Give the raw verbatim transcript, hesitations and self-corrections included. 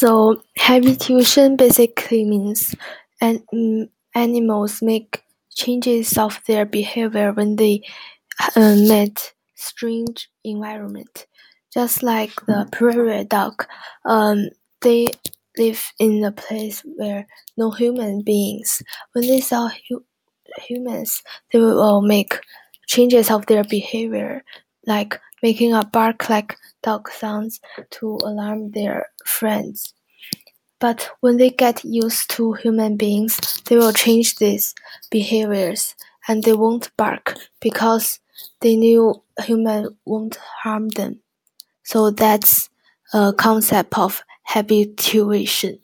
So habituation basically means an, um, animals make changes of their behavior when they uh, meet strange environment. Just like the prairie dog, um, they live in a place where no human beings. When they saw hu- humans, they will make changes of their behavior, like making a bark like dog sounds to alarm their friends. But when they get used to human beings, they will change these behaviors and they won't bark because they knew human won't harm them. So that's a concept of habituation.